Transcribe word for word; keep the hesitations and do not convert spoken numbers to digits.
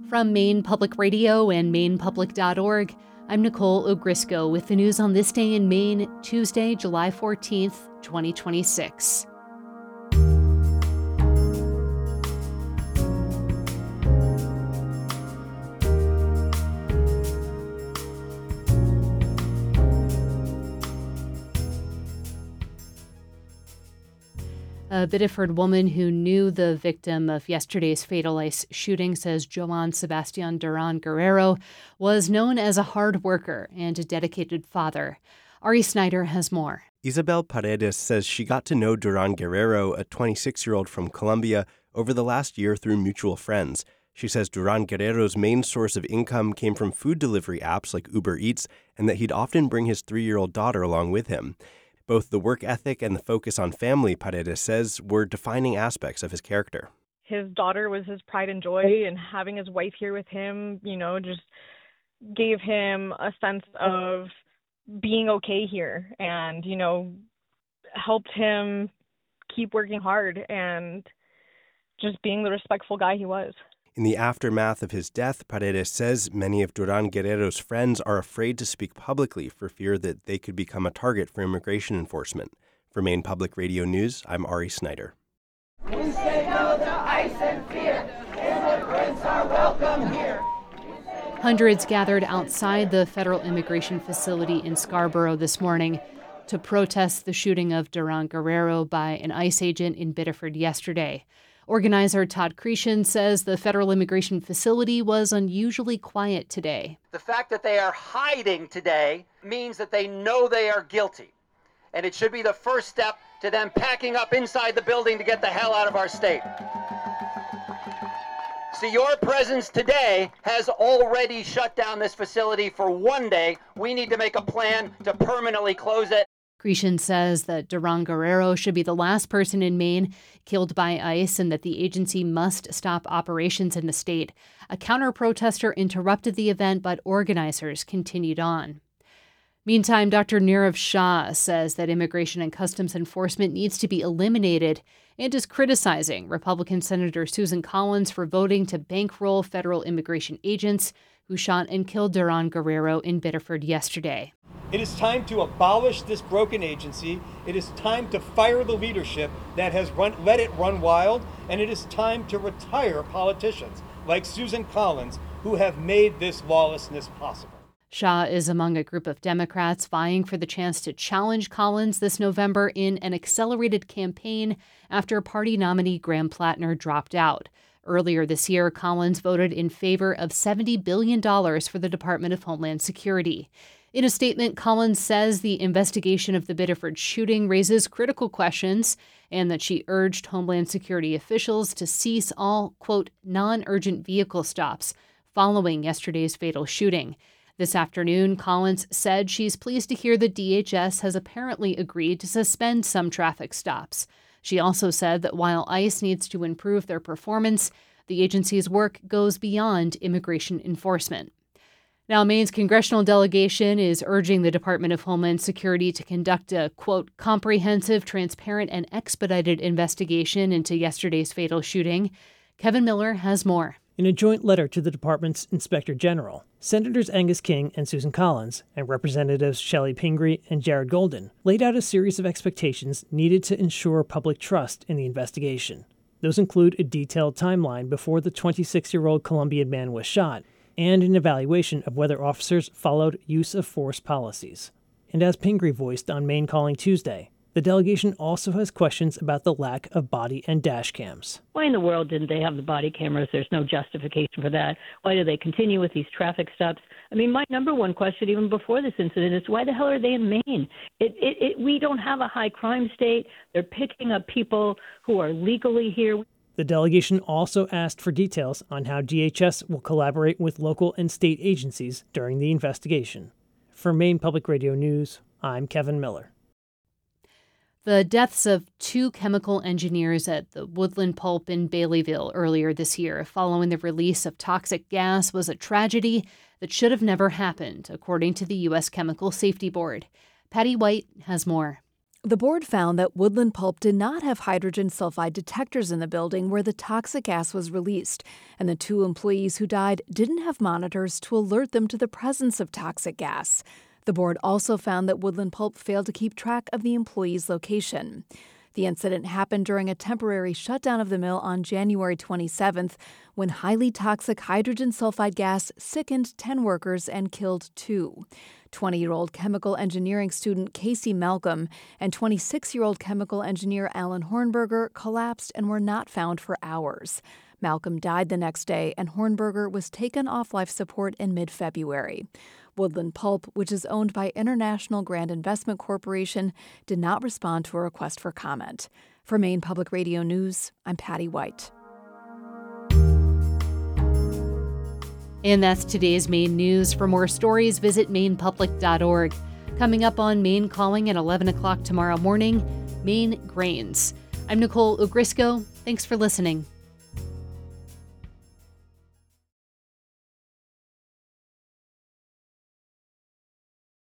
From Maine Public Radio and maine public dot org, I'm Nicole Ogrisco with the news on this day in Maine, Tuesday, July fourteenth, twenty twenty-six. A Biddeford woman who knew the victim of yesterday's fatal ICE shooting says Joan Sebastian Duran Guerrero was known as a hard worker and a dedicated father. Ari Snyder has more. Isabel Paredes says she got to know Duran Guerrero, a twenty-six-year-old from Colombia, over the last year through mutual friends. She says Duran Guerrero's main source of income came from food delivery apps like Uber Eats, and that he'd often bring his three-year-old daughter along with him. Both the work ethic and the focus on family, Paredes says, were defining aspects of his character. His daughter was his pride and joy, and having his wife here with him, you know, just gave him a sense of being okay here and, you know, helped him keep working hard and just being the respectful guy he was. In the aftermath of his death, Paredes says many of Duran Guerrero's friends are afraid to speak publicly for fear that they could become a target for immigration enforcement. For Maine Public Radio News, I'm Ari Snyder. We say no to ICE and fear. Immigrants are welcome here. Hundreds gathered outside the federal immigration facility in Scarborough this morning to protest the shooting of Duran Guerrero by an ICE agent in Biddeford yesterday. Organizer Todd Cretion says the federal immigration facility was unusually quiet today. The fact that they are hiding today means that they know they are guilty. And it should be the first step to them packing up inside the building to get the hell out of our state. So your presence today has already shut down this facility for one day. We need to make a plan to permanently close it. Cretion says that Duran Guerrero should be the last person in Maine killed by ICE and that the agency must stop operations in the state. A counter-protester interrupted the event, but organizers continued on. Meantime, Doctor Nirav Shah says that Immigration and Customs Enforcement needs to be eliminated and is criticizing Republican Senator Susan Collins for voting to bankroll federal immigration agents who shot and killed Duran Guerrero in Biddeford yesterday. It is time to abolish this broken agency. It is time to fire the leadership that has run, let it run wild. And it is time to retire politicians like Susan Collins, who have made this lawlessness possible. Shah is among a group of Democrats vying for the chance to challenge Collins this November in an accelerated campaign after party nominee Graham Plattner dropped out. Earlier this year, Collins voted in favor of seventy billion dollars for the Department of Homeland Security. In a statement, Collins says the investigation of the Biddeford shooting raises critical questions and that she urged Homeland Security officials to cease all, quote, non-urgent vehicle stops following yesterday's fatal shooting. This afternoon, Collins said she's pleased to hear the D H S has apparently agreed to suspend some traffic stops. She also said that while ICE needs to improve their performance, the agency's work goes beyond immigration enforcement. Now, Maine's congressional delegation is urging the Department of Homeland Security to conduct a, quote, comprehensive, transparent, and expedited investigation into yesterday's fatal shooting. Kevin Miller has more. In a joint letter to the department's Inspector General, Senators Angus King and Susan Collins and Representatives Shelley Pingree and Jared Golden laid out a series of expectations needed to ensure public trust in the investigation. Those include a detailed timeline before the twenty-six-year-old Colombian man was shot and an evaluation of whether officers followed use of force policies. And as Pingree voiced on Maine Calling Tuesday, the delegation also has questions about the lack of body and dash cams. Why in the world didn't they have the body cameras? There's no justification for that. Why do they continue with these traffic stops? I mean, my number one question, even before this incident, is why the hell are they in Maine? It, it, it, we don't have a high crime state. They're picking up people who are legally here. The delegation also asked for details on how D H S will collaborate with local and state agencies during the investigation. For Maine Public Radio News, I'm Kevin Miller. The deaths of two chemical engineers at the Woodland Pulp in Baileyville earlier this year following the release of toxic gas was a tragedy that should have never happened, according to the U S Chemical Safety Board. Patty White has more. The board found that Woodland Pulp did not have hydrogen sulfide detectors in the building where the toxic gas was released, and the two employees who died didn't have monitors to alert them to the presence of toxic gas. The board also found that Woodland Pulp failed to keep track of the employee's location. The incident happened during a temporary shutdown of the mill on January twenty-seventh, when highly toxic hydrogen sulfide gas sickened ten workers and killed two. twenty-year-old chemical engineering student Casey Malcolm and twenty-six-year-old chemical engineer Alan Hornberger collapsed and were not found for hours. Malcolm died the next day, and Hornberger was taken off life support in mid-February. Woodland Pulp, which is owned by International Grand Investment Corporation, did not respond to a request for comment. For Maine Public Radio News, I'm Patty White. And that's today's Maine News. For more stories, visit maine public dot org. Coming up on Maine Calling at eleven o'clock tomorrow morning, Maine Grains. I'm Nicole Ogrisco. Thanks for listening.